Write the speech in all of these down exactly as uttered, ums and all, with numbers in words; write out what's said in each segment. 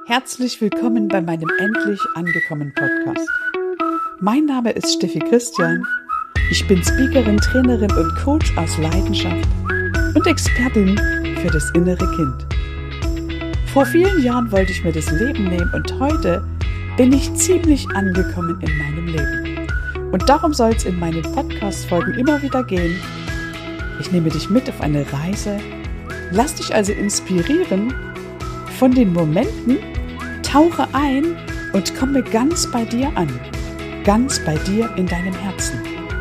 Herzlich willkommen bei meinem Endlich angekommen Podcast. Mein Name ist Steffi Christian. Ich bin Speakerin, Trainerin und Coach aus Leidenschaft und Expertin für das innere Kind. Vor vielen Jahren wollte ich mir das Leben nehmen und heute bin ich ziemlich angekommen in meinem Leben. Und darum soll es in meinen Podcast-Folgen immer wieder gehen. Ich nehme dich mit auf eine Reise, lass dich also inspirieren von den Momenten, tauche ein und komme ganz bei dir an, ganz bei dir in deinem Herzen.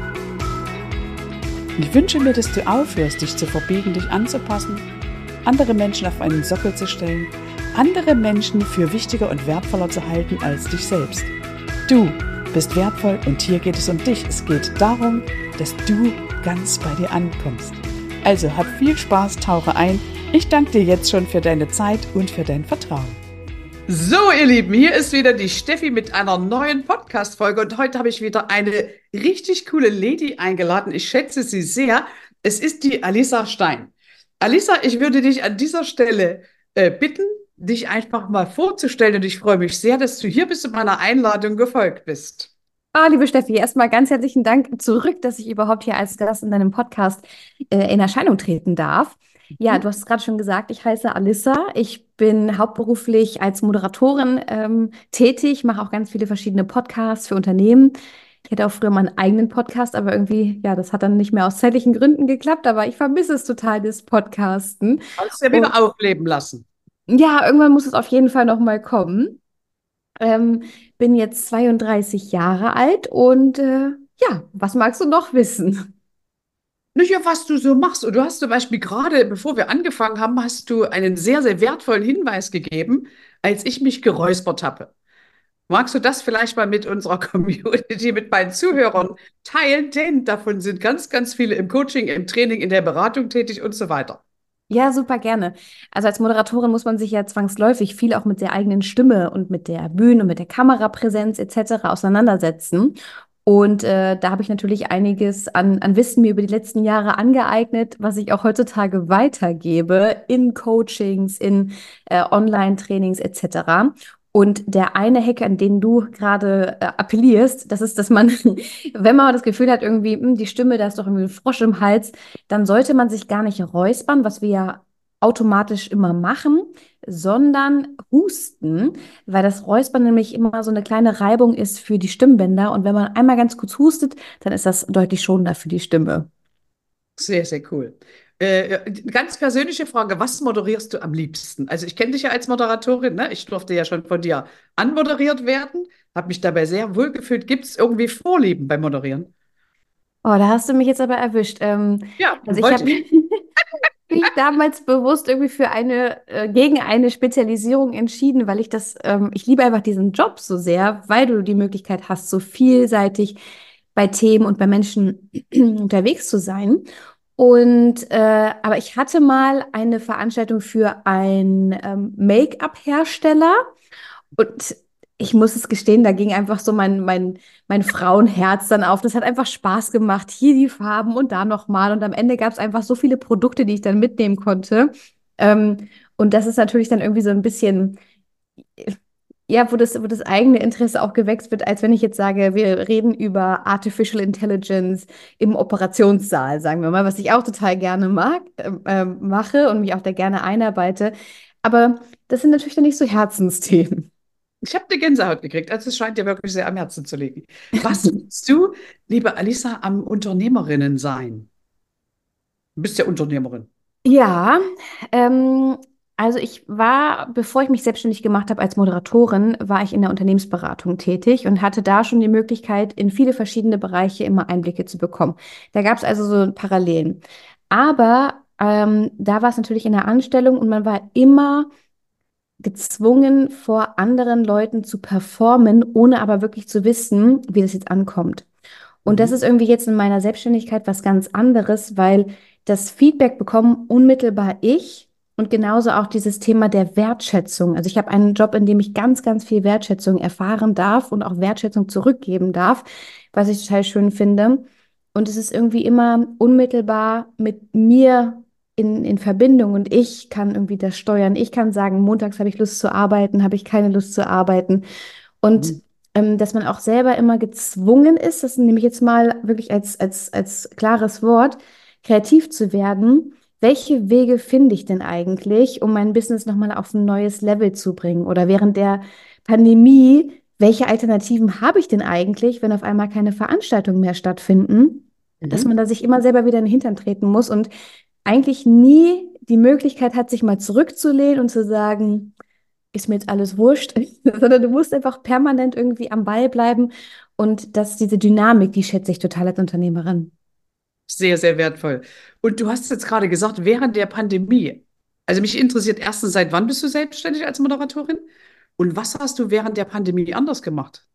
Ich wünsche mir, dass du aufhörst, dich zu verbiegen, dich anzupassen, andere Menschen auf einen Sockel zu stellen, andere Menschen für wichtiger und wertvoller zu halten als dich selbst. Du bist wertvoll und hier geht es um dich. Es geht darum, dass du ganz bei dir ankommst. Also hab viel Spaß, tauche ein. Ich danke dir jetzt schon für deine Zeit und für dein Vertrauen. So, ihr Lieben, hier ist wieder die Steffi mit einer neuen Podcast-Folge und heute habe ich wieder eine richtig coole Lady eingeladen. Ich schätze sie sehr. Es ist die Alisa Stein. Alisa, ich würde dich an dieser Stelle äh, bitten, dich einfach mal vorzustellen und ich freue mich sehr, dass du hier bist und meiner Einladung gefolgt bist. Ah, liebe Steffi, erstmal ganz herzlichen Dank zurück, dass ich überhaupt hier als Gast in deinem Podcast äh, in Erscheinung treten darf. Ja, du hast es gerade schon gesagt, ich heiße Alisa. Ich bin hauptberuflich als Moderatorin ähm, tätig, mache auch ganz viele verschiedene Podcasts für Unternehmen. Ich hatte auch früher meinen eigenen Podcast, aber irgendwie, ja, das hat dann nicht mehr aus zeitlichen Gründen geklappt, aber ich vermisse es total, das Podcasten. Hast du ja Und wieder aufleben lassen. ja, irgendwann muss es auf jeden Fall noch mal kommen. Ähm, bin jetzt zweiunddreißig Jahre alt und äh, ja, was magst du noch wissen? Nicht ja, was du so machst. Und du hast zum Beispiel gerade, bevor wir angefangen haben, hast du einen sehr, sehr wertvollen Hinweis gegeben, als ich mich geräuspert habe. Magst du das vielleicht mal mit unserer Community, mit meinen Zuhörern teilen? Denn davon sind ganz, ganz viele im Coaching, im Training, in der Beratung tätig und so weiter. Ja, super gerne. Also als Moderatorin muss man sich ja zwangsläufig viel auch mit der eigenen Stimme und mit der Bühne und mit der Kamerapräsenz et cetera auseinandersetzen. Und äh, da habe ich natürlich einiges an, an Wissen mir über die letzten Jahre angeeignet, was ich auch heutzutage weitergebe in Coachings, in äh, Online-Trainings et cetera. Und der eine Hack, an den du gerade äh, appellierst, das ist, dass man, wenn man das Gefühl hat, irgendwie, hm, die Stimme, da ist doch irgendwie ein Frosch im Hals, dann sollte man sich gar nicht räuspern, was wir ja automatisch immer machen, sondern husten, weil das Räuspern nämlich immer so eine kleine Reibung ist für die Stimmbänder. Und wenn man einmal ganz kurz hustet, dann ist das deutlich schonender für die Stimme. Sehr, sehr cool. Äh, eine ganz persönliche Frage, was moderierst du am liebsten? Also ich kenne dich ja als Moderatorin, ne? Ich durfte ja schon von dir anmoderiert werden, habe mich dabei sehr wohl gefühlt. Gibt es irgendwie Vorlieben beim Moderieren? Oh, da hast du mich jetzt aber erwischt. Ähm, Ja, also ich wollte habe ich. mich damals bewusst irgendwie für eine, äh, gegen eine Spezialisierung entschieden, weil ich das, ähm, ich liebe einfach diesen Job so sehr, weil du die Möglichkeit hast, so vielseitig bei Themen und bei Menschen unterwegs zu sein. Und äh, aber ich hatte mal eine Veranstaltung für einen ähm, Make-up-Hersteller und ich muss es gestehen, da ging einfach so mein, mein, mein Frauenherz dann auf. Das hat einfach Spaß gemacht. Hier die Farben und da nochmal. Und am Ende gab es einfach so viele Produkte, die ich dann mitnehmen konnte. Ähm, und das ist natürlich dann irgendwie so ein bisschen, ja, wo das, wo das eigene Interesse auch geweckt wird, als wenn ich jetzt sage, wir reden über Artificial Intelligence im Operationssaal, sagen wir mal, was ich auch total gerne mag, ähm, ähm, mache und mich auch da gerne einarbeite. Aber das sind natürlich dann nicht so Herzensthemen. Ich habe eine Gänsehaut gekriegt. Also es scheint dir wirklich sehr am Herzen zu liegen. Was willst du, liebe Alisa, am Unternehmerinnen sein? Du bist ja Unternehmerin. Ja, ähm, also ich war, bevor ich mich selbstständig gemacht habe als Moderatorin, war ich in der Unternehmensberatung tätig und hatte da schon die Möglichkeit, in viele verschiedene Bereiche immer Einblicke zu bekommen. Da gab es also so Parallelen. Aber ähm, da war es natürlich in der Anstellung und man war immer gezwungen, vor anderen Leuten zu performen, ohne aber wirklich zu wissen, wie das jetzt ankommt. Und das Mhm. ist irgendwie jetzt in meiner Selbstständigkeit was ganz anderes, weil das Feedback bekommen unmittelbar ich und genauso auch dieses Thema der Wertschätzung. Also ich habe einen Job, in dem ich ganz, ganz viel Wertschätzung erfahren darf und auch Wertschätzung zurückgeben darf, was ich total schön finde. Und es ist irgendwie immer unmittelbar mit mir in, in Verbindung und ich kann irgendwie das steuern. Ich kann sagen, montags habe ich Lust zu arbeiten, habe ich keine Lust zu arbeiten. Und Mhm. ähm, dass man auch selber immer gezwungen ist, das nehme ich jetzt mal wirklich als, als, als klares Wort, kreativ zu werden. Welche Wege finde ich denn eigentlich, um mein Business nochmal auf ein neues Level zu bringen? Oder während der Pandemie, welche Alternativen habe ich denn eigentlich, wenn auf einmal keine Veranstaltungen mehr stattfinden? Dass man Mhm. da sich immer selber wieder in den Hintern treten muss und eigentlich nie die Möglichkeit hat, sich mal zurückzulehnen und zu sagen, ist mir jetzt alles wurscht, sondern du musst einfach permanent irgendwie am Ball bleiben. Und dass diese Dynamik, die schätze ich total als Unternehmerin. Sehr, sehr wertvoll. Und du hast jetzt gerade gesagt, während der Pandemie. Also mich interessiert erstens, seit wann bist du selbstständig als Moderatorin? Und was hast du während der Pandemie anders gemacht?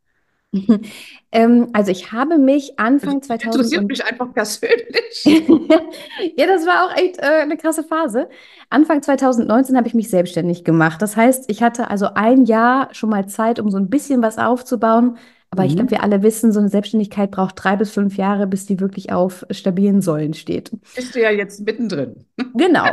Ähm, also ich habe mich Also, Anfang das zweitausend interessiert und mich einfach persönlich. ja, das war auch echt äh, eine krasse Phase. Anfang zwanzig neunzehn habe ich mich selbstständig gemacht. Das heißt, ich hatte also ein Jahr schon mal Zeit, um so ein bisschen was aufzubauen. Aber ich glaube, Mhm. wir alle wissen, so eine Selbstständigkeit braucht drei bis fünf Jahre, bis die wirklich auf stabilen Säulen steht. Bist du ja jetzt mittendrin. Genau.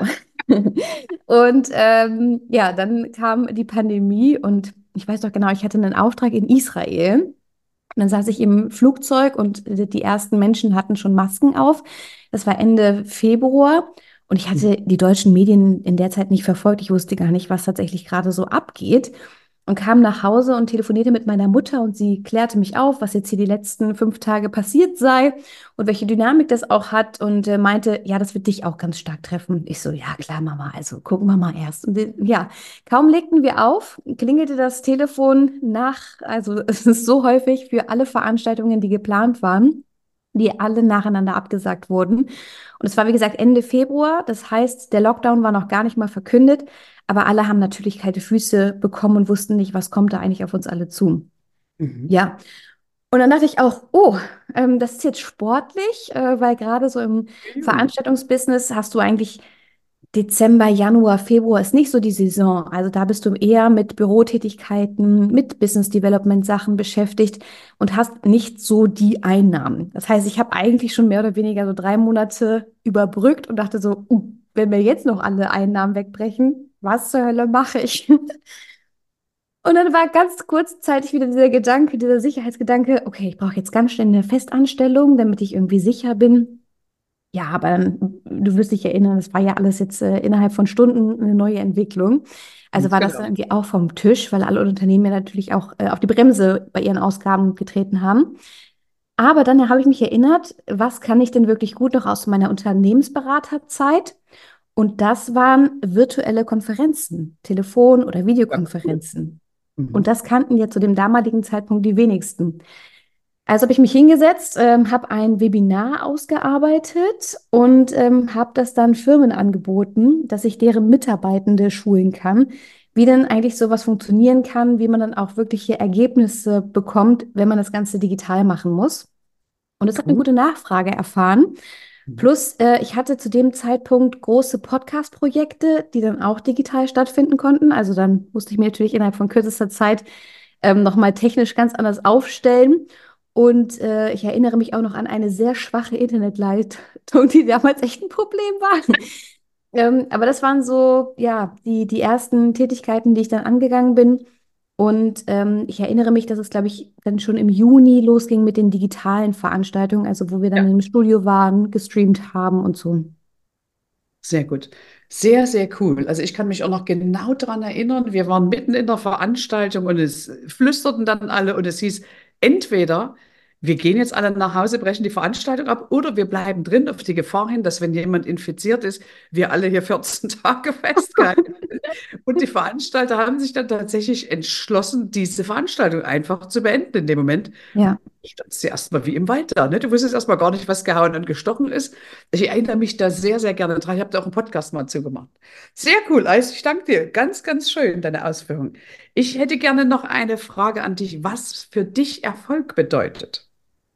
Und ähm, ja, dann kam die Pandemie und ich weiß doch genau, ich hatte einen Auftrag in Israel. Und dann saß ich im Flugzeug und die ersten Menschen hatten schon Masken auf. Das war Ende Februar und ich hatte die deutschen Medien in der Zeit nicht verfolgt. Ich wusste gar nicht, was tatsächlich gerade so abgeht und kam nach Hause und telefonierte mit meiner Mutter und sie klärte mich auf, was jetzt hier die letzten fünf Tage passiert sei und welche Dynamik das auch hat und äh, meinte, ja, das wird dich auch ganz stark treffen. Ich so, ja, klar, Mama, also gucken wir mal erst. Und äh, ja, kaum legten wir auf, klingelte das Telefon nach, also es ist so häufig für alle Veranstaltungen, die geplant waren, die alle nacheinander abgesagt wurden. Und es war, wie gesagt, Ende Februar. Das heißt, der Lockdown war noch gar nicht mal verkündet, aber alle haben natürlich kalte Füße bekommen und wussten nicht, was kommt da eigentlich auf uns alle zu. Mhm. Ja, und dann dachte ich auch, oh, ähm, das ist jetzt sportlich, äh, weil gerade so im Mhm. Veranstaltungsbusiness hast du eigentlich Dezember, Januar, Februar ist nicht so die Saison. Also da bist du eher mit Bürotätigkeiten, mit Business Development Sachen beschäftigt und hast nicht so die Einnahmen. Das heißt, ich habe eigentlich schon mehr oder weniger so drei Monate überbrückt und dachte so, uh, wenn mir jetzt noch alle Einnahmen wegbrechen, was zur Hölle mache ich? Und dann war ganz kurzzeitig wieder dieser Gedanke, dieser Sicherheitsgedanke, okay, ich brauche jetzt ganz schnell eine Festanstellung, damit ich irgendwie sicher bin. Ja, aber dann, du wirst dich erinnern, das war ja alles jetzt äh, innerhalb von Stunden eine neue Entwicklung. Also war das dann Genau. irgendwie auch vom Tisch, weil alle Unternehmen ja natürlich auch äh, auf die Bremse bei ihren Ausgaben getreten haben. Aber dann habe ich mich erinnert, was kann ich denn wirklich gut noch aus meiner Unternehmensberaterzeit? Und das waren virtuelle Konferenzen, Telefon- oder Ja, cool. Videokonferenzen. Und Mhm. das kannten ja zu dem damaligen Zeitpunkt die wenigsten. Also habe ich mich hingesetzt, ähm, habe ein Webinar ausgearbeitet und ähm, habe das dann Firmen angeboten, dass ich deren Mitarbeitende schulen kann, wie denn eigentlich sowas funktionieren kann, wie man dann auch wirkliche Ergebnisse bekommt, wenn man das Ganze digital machen muss. Und es hat eine Cool. gute Nachfrage erfahren. Mhm. Plus, äh, ich hatte zu dem Zeitpunkt große Podcast-Projekte, die dann auch digital stattfinden konnten. Also dann musste ich mir natürlich innerhalb von kürzester Zeit ähm, nochmal technisch ganz anders aufstellen. Und äh, ich erinnere mich auch noch an eine sehr schwache Internetleitung, die damals echt ein Problem war. Ähm, aber das waren so, ja, die, die ersten Tätigkeiten, die ich dann angegangen bin. Und ähm, ich erinnere mich, dass es, glaube ich, dann schon im Juni losging mit den digitalen Veranstaltungen, also wo wir dann Ja. im Studio waren, gestreamt haben und so. Sehr gut. Sehr, sehr cool. Also ich kann mich auch noch genau daran erinnern, wir waren mitten in der Veranstaltung und es flüsterten dann alle und es hieß, entweder wir gehen jetzt alle nach Hause, brechen die Veranstaltung ab oder wir bleiben drin auf die Gefahr hin, dass wenn jemand infiziert ist, wir alle hier vierzehn Tage festgehalten sind. Und die Veranstalter haben sich dann tatsächlich entschlossen, diese Veranstaltung einfach zu beenden in dem Moment. Ja. Standst du erstmal wie im Wald da, ne? Du wusstest erstmal gar nicht, was gehauen und gestochen ist. Ich erinnere mich da sehr, sehr gerne dran. Ich habe da auch einen Podcast mal zugemacht. Sehr cool, also ich danke dir. Ganz, ganz schön, deine Ausführungen. Ich hätte gerne noch eine Frage an dich, was für dich Erfolg bedeutet.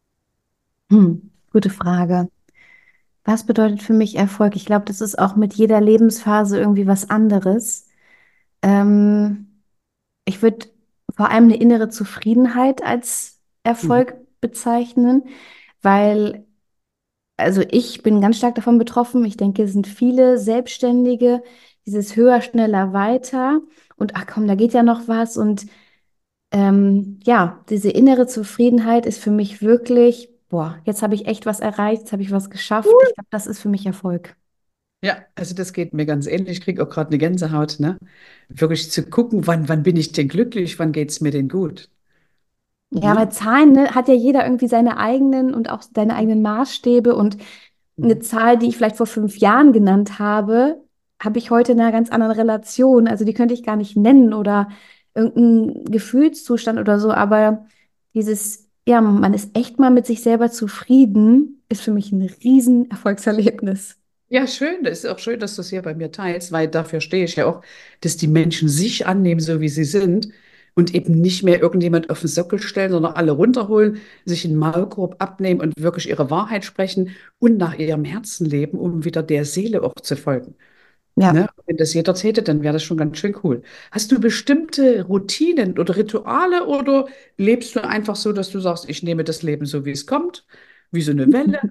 Hm, gute Frage. Was bedeutet für mich Erfolg? Ich glaube, das ist auch mit jeder Lebensphase irgendwie was anderes. Ähm, Ich würde vor allem eine innere Zufriedenheit als Mhm. Erfolg bezeichnen, weil also ich bin ganz stark davon betroffen. Ich denke, es sind viele Selbstständige, dieses höher, schneller, weiter. Und ach komm, da geht ja noch was. Und ähm, ja, diese innere Zufriedenheit ist für mich wirklich, boah, jetzt habe ich echt was erreicht, jetzt habe ich was geschafft. Ich glaube, das ist für mich Erfolg. Ja, also das geht mir ganz ähnlich. Ich kriege auch gerade eine Gänsehaut, ne? Wirklich zu gucken, wann, wann bin ich denn glücklich, wann geht es mir denn gut? Ja, Ne? weil Zahlen, ne, hat ja jeder irgendwie seine eigenen und auch seine eigenen Maßstäbe. Und eine Mhm. Zahl, die ich vielleicht vor fünf Jahren genannt habe, habe ich heute in einer ganz anderen Relation. Also die könnte ich gar nicht nennen oder irgendein Gefühlszustand oder so. Aber dieses, ja, man ist echt mal mit sich selber zufrieden, ist für mich ein riesen Erfolgserlebnis. Ja, schön. Das ist auch schön, dass du es hier bei mir teilst, weil dafür stehe ich ja auch, dass die Menschen sich annehmen, so wie sie sind und eben nicht mehr irgendjemand auf den Sockel stellen, sondern alle runterholen, sich einen Maulkorb abnehmen und wirklich ihre Wahrheit sprechen und nach ihrem Herzen leben, um wieder der Seele auch zu folgen. Ja. Ne? Wenn das jeder täte, dann wäre das schon ganz schön cool. Hast du bestimmte Routinen oder Rituale oder lebst du einfach so, dass du sagst, ich nehme das Leben so, wie es kommt, wie so eine Welle?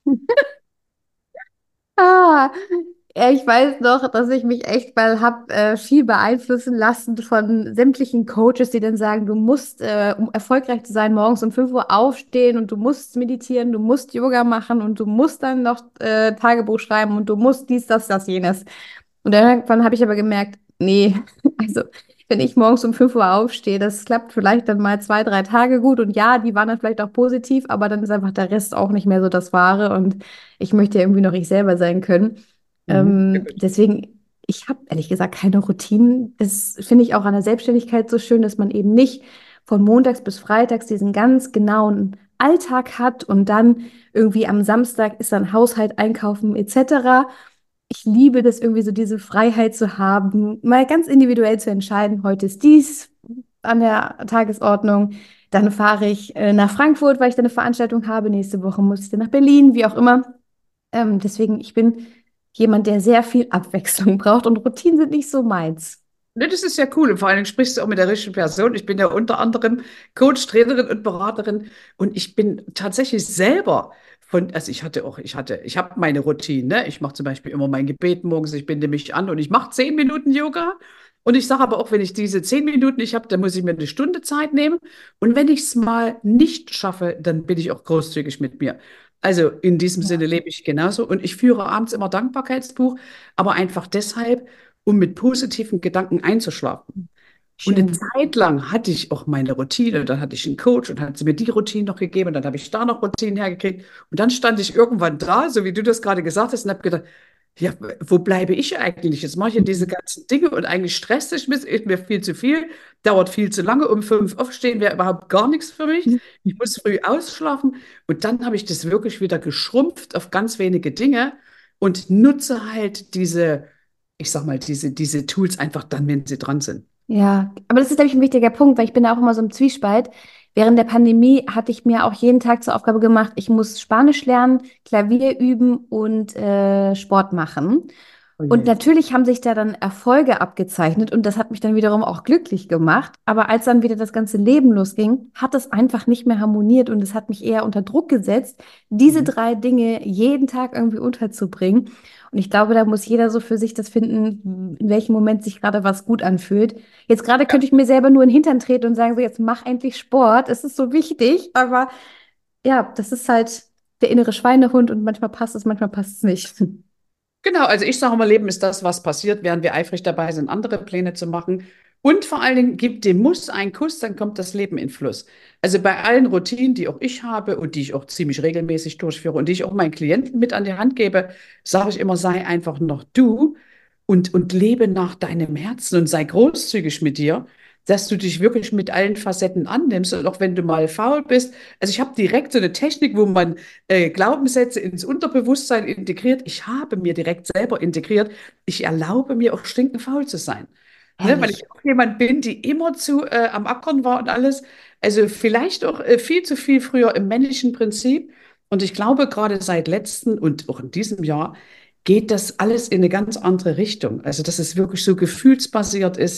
Ah, ja, ich weiß noch, dass ich mich echt mal hab äh, viel beeinflussen lassen von sämtlichen Coaches, die dann sagen, du musst, äh, um erfolgreich zu sein, morgens um fünf Uhr aufstehen und du musst meditieren, du musst Yoga machen und du musst dann noch äh, Tagebuch schreiben und du musst dies, das, das, jenes. Und dann irgendwann habe ich aber gemerkt, nee, also wenn ich morgens um fünf Uhr aufstehe, das klappt vielleicht dann mal zwei, drei Tage gut und ja, die waren dann vielleicht auch positiv, aber dann ist einfach der Rest auch nicht mehr so das Wahre und ich möchte ja irgendwie noch ich selber sein können. Mhm. Sehr Ähm, gut. deswegen, ich habe ehrlich gesagt keine Routinen. Das finde ich auch an der Selbstständigkeit so schön, dass man eben nicht von montags bis freitags diesen ganz genauen Alltag hat und dann irgendwie am Samstag ist dann Haushalt, Einkaufen et cetera. Ich liebe das irgendwie so, diese Freiheit zu haben, mal ganz individuell zu entscheiden, heute ist dies an der Tagesordnung, dann fahre ich äh, nach Frankfurt, weil ich da eine Veranstaltung habe, nächste Woche muss ich dann nach Berlin, wie auch immer. Ähm, deswegen, ich bin jemand, der sehr viel Abwechslung braucht und Routinen sind nicht so meins. Ne, das ist ja cool. Und vor allen Dingen sprichst du auch mit der richtigen Person. Ich bin ja unter anderem Coach, Trainerin und Beraterin. Und ich bin tatsächlich selber von, also ich hatte auch, ich hatte, ich habe meine Routine. Ne? Ich mache zum Beispiel immer mein Gebet morgens, ich binde mich an und ich mache zehn Minuten Yoga. Und ich sage aber auch, wenn ich diese zehn Minuten nicht habe, dann muss ich mir eine Stunde Zeit nehmen. Und wenn ich es mal nicht schaffe, dann bin ich auch großzügig mit mir. Also in diesem Ja. Sinne lebe ich genauso. Und ich führe abends immer Dankbarkeitsbuch, aber einfach deshalb, um mit positiven Gedanken einzuschlafen. Und eine Schön. Zeit lang hatte ich auch meine Routine. Dann hatte ich einen Coach und hat sie mir die Routine noch gegeben. Und dann habe ich da noch Routinen hergekriegt. Und dann stand ich irgendwann da, so wie du das gerade gesagt hast, und habe gedacht, ja, wo bleibe ich eigentlich? Jetzt mache ich ja diese ganzen Dinge und eigentlich stresst es mich, ist mir viel zu viel, dauert viel zu lange. Um fünf aufstehen wäre überhaupt gar nichts für mich. Ich muss früh ausschlafen. Und dann habe ich das wirklich wieder geschrumpft auf ganz wenige Dinge und nutze halt diese, ich sag mal, diese, diese Tools einfach dann, wenn sie dran sind. Ja, aber das ist, glaube ich, ein wichtiger Punkt, weil ich bin da auch immer so im Zwiespalt. Während der Pandemie hatte ich mir auch jeden Tag zur Aufgabe gemacht, ich muss Spanisch lernen, Klavier üben und äh, Sport machen. Oh Und je. natürlich haben sich da dann Erfolge abgezeichnet und das hat mich dann wiederum auch glücklich gemacht. Aber als dann wieder das ganze Leben losging, hat es einfach nicht mehr harmoniert und es hat mich eher unter Druck gesetzt, diese Mhm. drei Dinge jeden Tag irgendwie unterzubringen. Und ich glaube, da muss jeder so für sich das finden, in welchem Moment sich gerade was gut anfühlt. Jetzt gerade könnte ich mir selber nur in den Hintern treten und sagen, so jetzt mach endlich Sport, es ist so wichtig. Aber ja, das ist halt der innere Schweinehund und manchmal passt es, manchmal passt es nicht. Genau, also ich sage immer, Leben ist das, was passiert, während wir eifrig dabei sind, andere Pläne zu machen. Und vor allen Dingen, gib dem Muss einen Kuss, dann kommt das Leben in Fluss. Also bei allen Routinen, die auch ich habe und die ich auch ziemlich regelmäßig durchführe und die ich auch meinen Klienten mit an die Hand gebe, sage ich immer, sei einfach noch du und, und lebe nach deinem Herzen und sei großzügig mit dir, dass du dich wirklich mit allen Facetten annimmst und auch wenn du mal faul bist. Also ich habe direkt so eine Technik, wo man äh, Glaubenssätze ins Unterbewusstsein integriert. Ich habe mir direkt selber integriert. Ich erlaube mir auch stinkenfaul zu sein. Ne, weil Herrlich. ich auch jemand bin, die immer zu äh, am Ackern war und alles. Also vielleicht auch äh, viel zu viel früher im männlichen Prinzip. Und ich glaube, gerade seit letztem und auch in diesem Jahr geht das alles in eine ganz andere Richtung. Also, dass es wirklich so gefühlsbasiert ist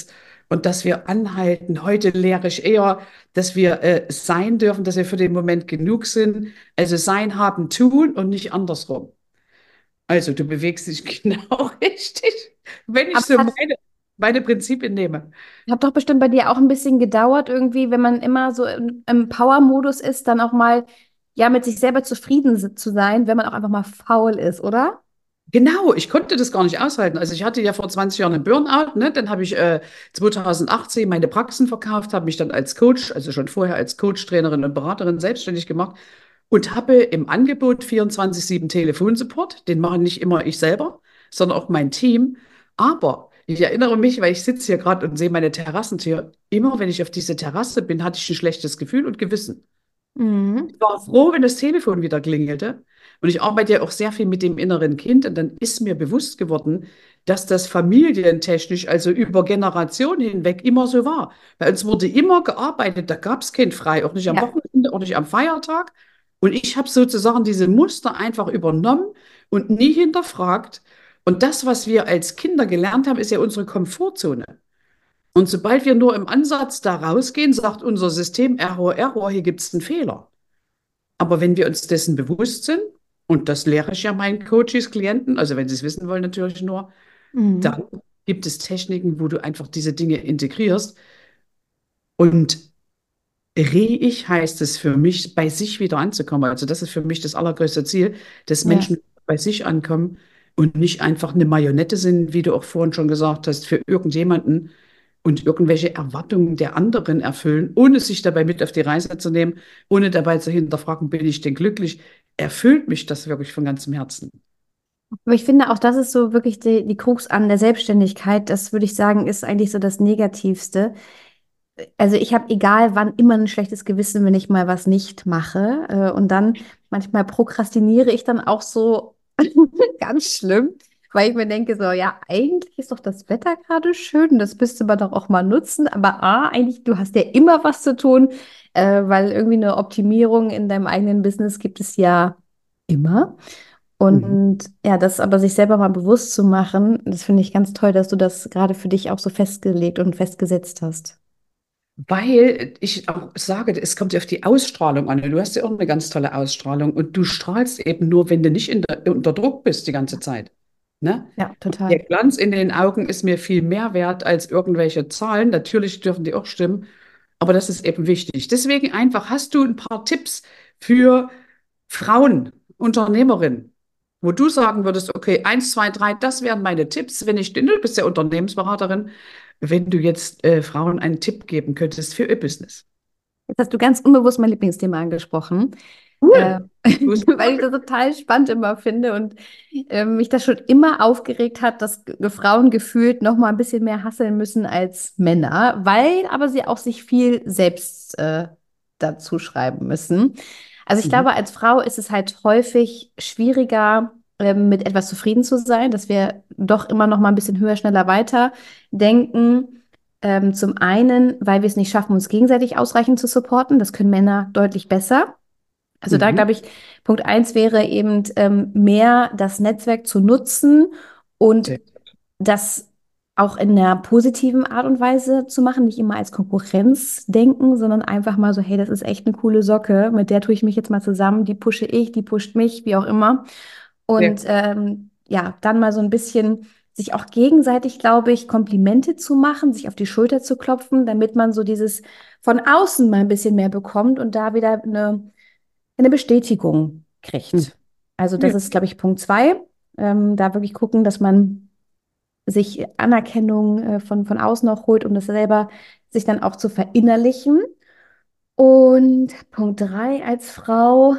und dass wir anhalten. Heute lehre ich eher, dass wir äh, sein dürfen, dass wir für den Moment genug sind. Also sein, haben, tun und nicht andersrum. Also du bewegst dich genau richtig, wenn ich Aber so es hat, meine, meine Prinzipien nehme. hat doch bestimmt bei dir auch ein bisschen gedauert, irgendwie, wenn man immer so im, im Power-Modus ist, dann auch mal ja mit sich selber zufrieden si- zu sein, wenn man auch einfach mal faul ist, oder? Genau, ich konnte das gar nicht aushalten. Also ich hatte ja vor zwanzig Jahren einen Burnout, ne? Dann habe ich äh, zwanzig achtzehn meine Praxen verkauft, habe mich dann als Coach, also schon vorher als Coach, Trainerin und Beraterin selbstständig gemacht und habe im Angebot vierundzwanzig sieben Telefonsupport. Den mache nicht immer ich selber, sondern auch mein Team. Aber ich erinnere mich, weil ich sitze hier gerade und sehe meine Terrassentür, immer wenn ich auf diese Terrasse bin, hatte ich ein schlechtes Gefühl und Gewissen. Mhm. Ich war froh, wenn das Telefon wieder klingelte. Und ich arbeite ja auch sehr viel mit dem inneren Kind. Und dann ist mir bewusst geworden, dass das familientechnisch, also über Generationen hinweg, immer so war. Bei uns wurde immer gearbeitet, da gab es kein Frei, auch nicht am Ja. Wochenende, auch nicht am Feiertag. Und ich habe sozusagen diese Muster einfach übernommen und nie hinterfragt. Und das, was wir als Kinder gelernt haben, ist ja unsere Komfortzone. Und sobald wir nur im Ansatz da rausgehen, sagt unser System, Error, Error, hier gibt es einen Fehler. Aber wenn wir uns dessen bewusst sind, und das lehre ich ja meinen Coaches, Klienten, also wenn sie es wissen wollen, natürlich nur, Mhm. dann gibt es Techniken, wo du einfach diese Dinge integrierst. Und Re-Ich heißt es für mich, bei sich wieder anzukommen. Also das ist für mich das allergrößte Ziel, dass Ja. Menschen bei sich ankommen und nicht einfach eine Marionette sind, wie du auch vorhin schon gesagt hast, für irgendjemanden und irgendwelche Erwartungen der anderen erfüllen, ohne sich dabei mit auf die Reise zu nehmen, ohne dabei zu hinterfragen, bin ich denn glücklich? Erfüllt mich das wirklich von ganzem Herzen? Aber ich finde auch, das ist so wirklich die, die Krux an der Selbstständigkeit. Das würde ich sagen, ist eigentlich so das Negativste. Also ich habe egal wann immer ein schlechtes Gewissen, wenn ich mal was nicht mache. Äh, Und dann manchmal prokrastiniere ich dann auch so ganz schlimm, weil ich mir denke, so, ja, eigentlich ist doch das Wetter gerade schön, das müsste man doch auch mal nutzen. Aber A, eigentlich, du hast ja immer was zu tun, äh, weil irgendwie eine Optimierung in deinem eigenen Business gibt es ja immer. Mhm. Und ja, das aber sich selber mal bewusst zu machen, das finde ich ganz toll, dass du das gerade für dich auch so festgelegt und festgesetzt hast. Weil ich auch sage, es kommt ja auf die Ausstrahlung an. Du hast ja auch eine ganz tolle Ausstrahlung und du strahlst eben nur, wenn du nicht in der, unter Druck bist die ganze Zeit. Ne? Ja, Der total. Glanz in den Augen ist mir viel mehr wert als irgendwelche Zahlen. Natürlich dürfen die auch stimmen, aber das ist eben wichtig. Deswegen einfach, hast du ein paar Tipps für Frauen, Unternehmerinnen, wo du sagen würdest, okay, eins, zwei, drei, das wären meine Tipps, wenn ich, du bist ja Unternehmensberaterin, wenn du jetzt äh, Frauen einen Tipp geben könntest für ihr Business. Jetzt hast du ganz unbewusst mein Lieblingsthema angesprochen, äh, Cool. Du bist weil ich das total spannend immer finde und äh, mich das schon immer aufgeregt hat, dass G- Frauen gefühlt noch mal ein bisschen mehr hasseln müssen als Männer, weil aber sie auch sich viel selbst äh, dazu schreiben müssen. Also ich Mhm. glaube, als Frau ist es halt häufig schwieriger, ähm, mit etwas zufrieden zu sein, dass wir doch immer noch mal ein bisschen höher, schneller, weiter denken. Ähm, zum einen, weil wir es nicht schaffen, uns gegenseitig ausreichend zu supporten. Das können Männer deutlich besser. Also da Mhm. glaube ich, Punkt eins wäre eben ähm, mehr das Netzwerk zu nutzen und Sehr. das auch in einer positiven Art und Weise zu machen, nicht immer als Konkurrenz denken, sondern einfach mal so, hey, das ist echt eine coole Socke, mit der tue ich mich jetzt mal zusammen, die pushe ich, die pusht mich, wie auch immer. Sehr. Und ähm, ja, dann mal so ein bisschen sich auch gegenseitig, glaube ich, Komplimente zu machen, sich auf die Schulter zu klopfen, damit man so dieses von außen mal ein bisschen mehr bekommt und da wieder eine, eine Bestätigung Mhm. kriegt. Also das Ja. ist, glaube ich, Punkt zwei. Ähm, da wirklich gucken, dass man sich Anerkennung äh, von, von außen auch holt, um das selber sich dann auch zu verinnerlichen. Und Punkt drei als Frau.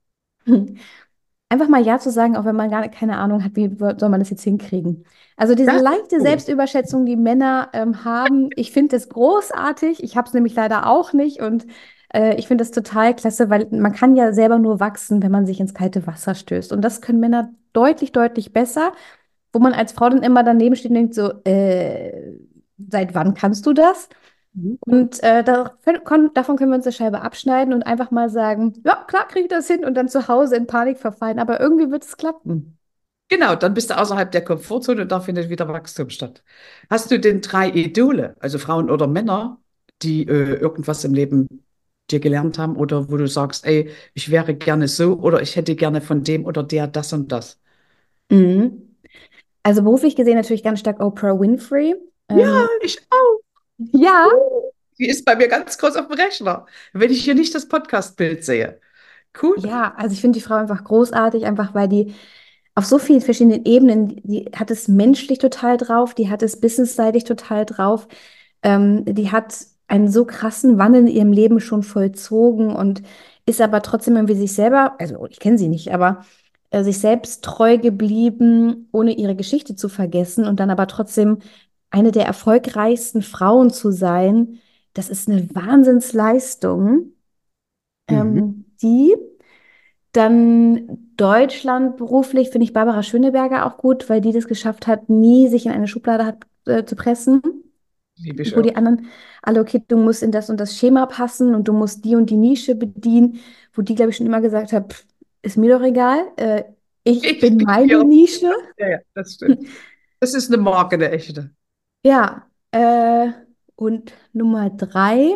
Einfach mal Ja zu sagen, auch wenn man gar keine Ahnung hat, wie soll man das jetzt hinkriegen. Also diese Das ist leichte cool. Selbstüberschätzung, die Männer ähm, haben, ich finde das großartig. Ich habe es nämlich leider auch nicht und äh, ich finde das total klasse, weil man kann ja selber nur wachsen, wenn man sich ins kalte Wasser stößt. Und das können Männer deutlich, deutlich besser, wo man als Frau dann immer daneben steht und denkt so, äh, seit wann kannst du das? Mhm. Und äh, da, kon- davon können wir uns eine Scheibe abschneiden und einfach mal sagen, ja, klar kriege ich das hin und dann zu Hause in Panik verfallen, aber irgendwie wird es klappen. Genau, dann bist du außerhalb der Komfortzone und da findet wieder Wachstum statt. Hast du denn drei Idole, also Frauen oder Männer, die äh, irgendwas im Leben dir gelernt haben oder wo du sagst, ey, ich wäre gerne so oder ich hätte gerne von dem oder der das und das? Mhm. Also beruflich gesehen natürlich ganz stark Oprah Winfrey. Ja, Ähm, ich auch. ja, Die ist bei mir ganz groß auf dem Rechner, wenn ich hier nicht das Podcast-Bild sehe. Cool. ja, also ich finde die Frau einfach großartig, einfach weil die auf so vielen verschiedenen Ebenen, die hat es menschlich total drauf, die hat es businessseitig total drauf, ähm, die hat einen so krassen Wandel in ihrem Leben schon vollzogen und ist aber trotzdem irgendwie sich selber, also ich kenne sie nicht, aber äh, sich selbst treu geblieben, ohne ihre Geschichte zu vergessen und dann aber trotzdem eine der erfolgreichsten Frauen zu sein. Das ist eine Wahnsinnsleistung, Mhm. ähm, die dann Deutschland beruflich finde ich Barbara Schöneberger auch gut, weil die das geschafft hat, nie sich in eine Schublade hat, äh, zu pressen, Liebe ich wo auch. die anderen alle, okay, du musst in das und das Schema passen und du musst die und die Nische bedienen, wo die, glaube ich, schon immer gesagt hat, pff, ist mir doch egal, äh, ich Ich bin bin meine hier. Nische. Ja, ja, das stimmt. Das ist eine Marke, eine echte. Ja, äh, und Nummer drei,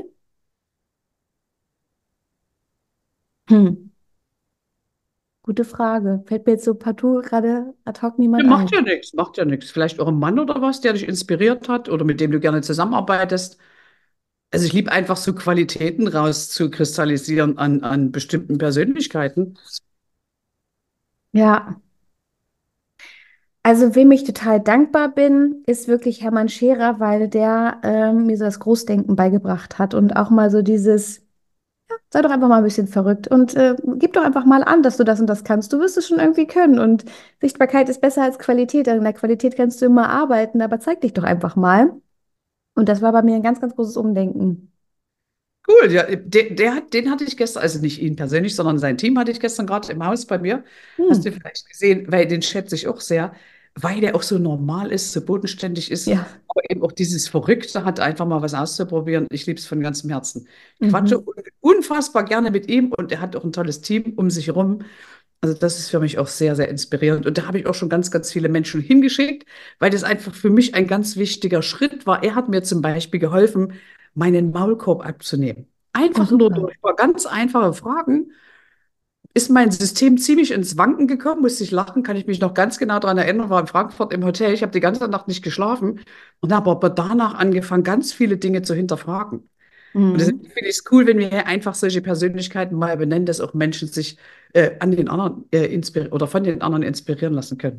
hm, gute Frage. Fällt mir jetzt so partout gerade ad hoc Ja, niemand macht ein. ja nichts, macht ja nichts. Vielleicht auch ein Mann oder was, der dich inspiriert hat oder mit dem du gerne zusammenarbeitest. Also ich liebe einfach so Qualitäten rauszukristallisieren an, an bestimmten Persönlichkeiten. Ja. Also, wem ich total dankbar bin, ist wirklich Hermann Scherer, weil der ähm, mir so das Großdenken beigebracht hat und auch mal so dieses, sei doch einfach mal ein bisschen verrückt und äh, gib doch einfach mal an, dass du das und das kannst. Du wirst es schon irgendwie können und Sichtbarkeit ist besser als Qualität. An der Qualität kannst du immer arbeiten, aber zeig dich doch einfach mal. Und das war bei mir ein ganz, ganz großes Umdenken. Cool, ja, der, der hat, den hatte ich gestern, also nicht ihn persönlich, sondern sein Team hatte ich gestern gerade im Haus bei mir. Hast du Hm. vielleicht gesehen, weil den schätze ich auch sehr, weil der auch so normal ist, so bodenständig ist, Ja. aber eben auch dieses Verrückte hat, einfach mal was auszuprobieren. Ich liebe es von ganzem Herzen. Ich quatsche Mhm. un- unfassbar gerne mit ihm und er hat auch ein tolles Team um sich herum. Also das ist für mich auch sehr, sehr inspirierend. Und da habe ich auch schon ganz, ganz viele Menschen hingeschickt, weil das einfach für mich ein ganz wichtiger Schritt war. Er hat mir zum Beispiel geholfen, meinen Maulkorb abzunehmen. Oh, Einfach nur super. durch ganz einfache Fragen ist mein System ziemlich ins Wanken gekommen, musste ich lachen, kann ich mich noch ganz genau daran erinnern, war in Frankfurt im Hotel, ich habe die ganze Nacht nicht geschlafen und habe aber danach angefangen, ganz viele Dinge zu hinterfragen. Und deswegen Mhm. finde ich es cool, wenn wir hier einfach solche Persönlichkeiten mal benennen, dass auch Menschen sich äh, an den anderen äh, inspirieren oder von den anderen inspirieren lassen können.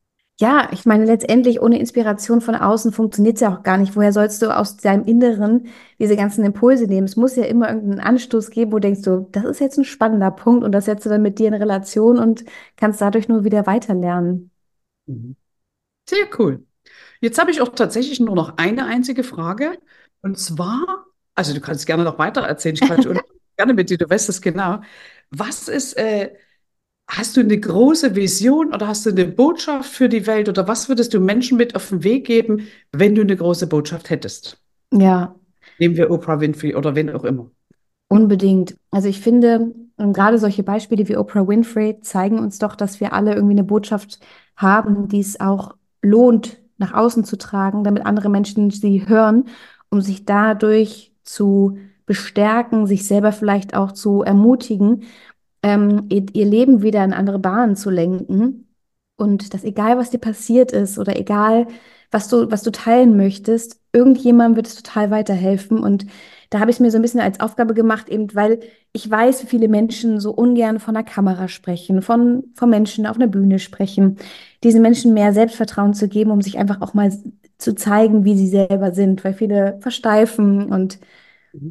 Ja, ich meine, letztendlich ohne Inspiration von außen funktioniert es ja auch gar nicht. Woher sollst du aus deinem Inneren diese ganzen Impulse nehmen? Es muss ja immer irgendeinen Anstoß geben, wo du denkst du, das ist jetzt ein spannender Punkt und das setzt du dann mit dir in Relation und kannst dadurch nur wieder weiterlernen. Mhm. Sehr cool. Jetzt habe ich auch tatsächlich nur noch eine einzige Frage. Und zwar, also du kannst gerne noch weiter erzählen, ich quatsche und gerne mit dir, du weißt es genau. Was ist, äh, hast du eine große Vision oder hast du eine Botschaft für die Welt oder was würdest du Menschen mit auf den Weg geben, wenn du eine große Botschaft hättest? Ja, Nehmen wir Oprah Winfrey oder wen auch immer. unbedingt. Also ich finde, ähm, gerade solche Beispiele wie Oprah Winfrey zeigen uns doch, dass wir alle irgendwie eine Botschaft haben, die es auch lohnt, nach außen zu tragen, damit andere Menschen sie hören, um sich dadurch zu bestärken, sich selber vielleicht auch zu ermutigen, ähm, ihr, ihr Leben wieder in andere Bahnen zu lenken. Und dass egal, was dir passiert ist oder egal, was du, was du teilen möchtest, irgendjemandem wird es total weiterhelfen. Und da habe ich es mir so ein bisschen als Aufgabe gemacht, eben weil ich weiß, wie viele Menschen so ungern von der Kamera sprechen, von, von Menschen auf einer Bühne sprechen, diesen Menschen mehr Selbstvertrauen zu geben, um sich einfach auch mal zu zeigen, wie sie selber sind, weil viele versteifen und Mhm.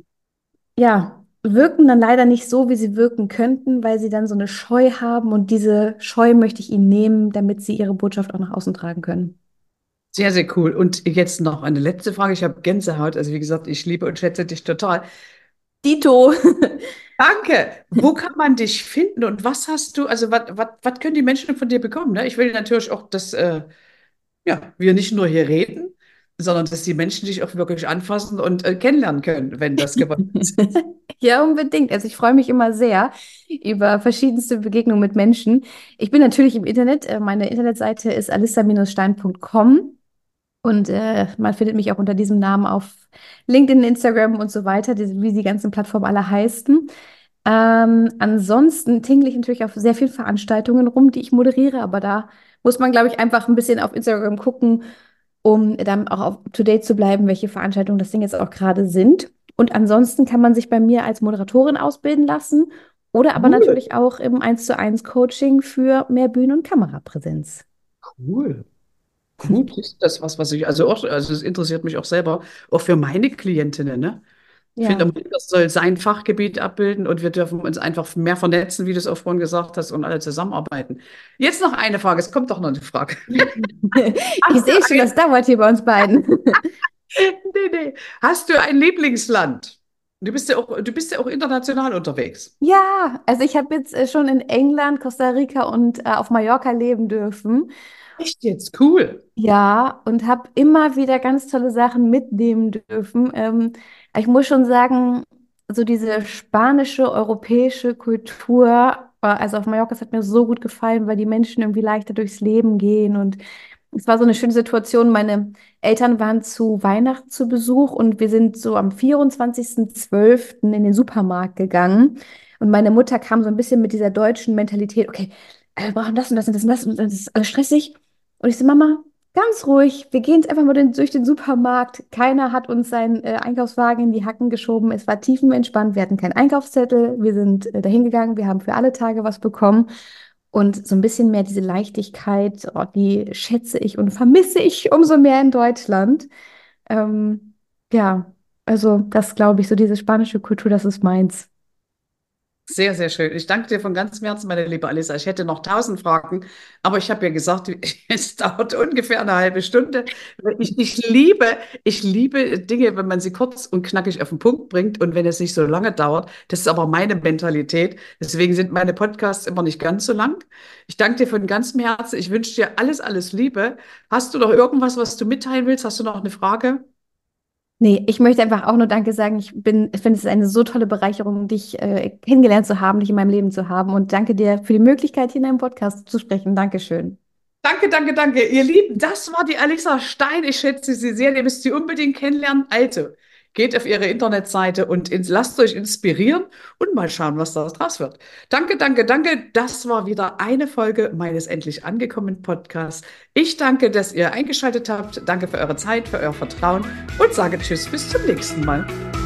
ja, wirken dann leider nicht so, wie sie wirken könnten, weil sie dann so eine Scheu haben und diese Scheu möchte ich ihnen nehmen, damit sie ihre Botschaft auch nach außen tragen können. Sehr, sehr cool. Und jetzt noch eine letzte Frage. Ich habe Gänsehaut. Also wie gesagt, ich liebe und schätze dich total. Dito. Danke. Wo kann man dich finden und was hast du, also was, was, was können die Menschen von dir bekommen? Ne? Ich will natürlich auch, dass äh, ja, wir nicht nur hier reden, sondern dass die Menschen dich auch wirklich anfassen und äh, kennenlernen können, wenn das gewollt ist. Ja, unbedingt. Also ich freue mich immer sehr über verschiedenste Begegnungen mit Menschen. Ich bin natürlich im Internet. Äh, Meine Internetseite ist alissa Stein Punkt com und äh, man findet mich auch unter diesem Namen auf LinkedIn, Instagram und so weiter, die, wie die ganzen Plattformen alle heißen. Ähm, ansonsten tingle ich natürlich auf sehr vielen Veranstaltungen rum, die ich moderiere, aber da muss man, glaube ich, einfach ein bisschen auf Instagram gucken, um dann auch up to date zu bleiben, welche Veranstaltungen das Ding jetzt auch gerade sind. Und ansonsten kann man sich bei mir als Moderatorin ausbilden lassen oder aber Cool, natürlich auch im eins zu eins Coaching für mehr Bühnen- und Kamerapräsenz. cool. Gut, ist das was, was ich, also auch, also es interessiert mich auch selber, auch für meine Klientinnen, ne? Ich finde, Ja. das soll sein Fachgebiet abbilden und wir dürfen uns einfach mehr vernetzen, wie du es auch vorhin gesagt hast, und alle zusammenarbeiten. Jetzt noch eine Frage, es kommt doch noch eine Frage. Ich Hast du sehe schon, ein, das dauert hier bei uns beiden. nee, nee. Hast du ein Lieblingsland? Du bist ja auch, du bist ja auch international unterwegs. Ja, also ich habe jetzt äh, schon in England, Costa Rica und äh, auf Mallorca leben dürfen. Echt jetzt? Cool. Ja, und habe immer wieder ganz tolle Sachen mitnehmen dürfen. Ähm, ich muss schon sagen, so diese spanische, europäische Kultur, äh, also auf Mallorca, das hat mir so gut gefallen, weil die Menschen irgendwie leichter durchs Leben gehen. Und es war so eine schöne Situation. Meine Eltern waren zu Weihnachten zu Besuch und wir sind so am vierundzwanzigsten zwölften in den Supermarkt gegangen. Und meine Mutter kam so ein bisschen mit dieser deutschen Mentalität, okay, äh, wir brauchen das und das und das und das und das ist alles stressig. Und ich so, Mama, ganz ruhig, wir gehen jetzt einfach mal den, durch den Supermarkt. Keiner hat uns seinen äh, Einkaufswagen in die Hacken geschoben. Es war tiefenentspannt. Wir hatten keinen Einkaufszettel. Wir sind äh, dahin gegangen. Wir haben für alle Tage was bekommen. Und so ein bisschen mehr diese Leichtigkeit, oh, die schätze ich und vermisse ich umso mehr in Deutschland. Ähm, ja, also das glaube ich, so diese spanische Kultur, das ist meins. Sehr, sehr schön. Ich danke dir von ganzem Herzen, meine liebe Alissa. Ich hätte noch tausend Fragen, aber ich habe ja gesagt, es dauert ungefähr eine halbe Stunde. Ich, ich liebe, ich liebe Dinge, wenn man sie kurz und knackig auf den Punkt bringt und wenn es nicht so lange dauert. Das ist aber meine Mentalität. Deswegen sind meine Podcasts immer nicht ganz so lang. Ich danke dir von ganzem Herzen. Ich wünsche dir alles, alles Liebe. Hast du noch irgendwas, was du mitteilen willst? Hast du noch eine Frage? Nee, ich möchte einfach auch nur Danke sagen. Ich bin, ich finde es ist eine so tolle Bereicherung, dich äh, kennengelernt zu haben, dich in meinem Leben zu haben. Und danke dir für die Möglichkeit, hier in einem Podcast zu sprechen. Dankeschön. Danke, danke, danke. Ihr Lieben, das war die Alexa Stein. Ich schätze sie sehr. Ihr müsst sie unbedingt kennenlernen. Also, geht auf ihre Internetseite und ins, lasst euch inspirieren und mal schauen, was daraus wird. Danke, danke, danke. Das war wieder eine Folge meines Endlich angekommen Podcasts. Ich danke, dass ihr eingeschaltet habt. Danke für eure Zeit, für euer Vertrauen und sage Tschüss, bis zum nächsten Mal.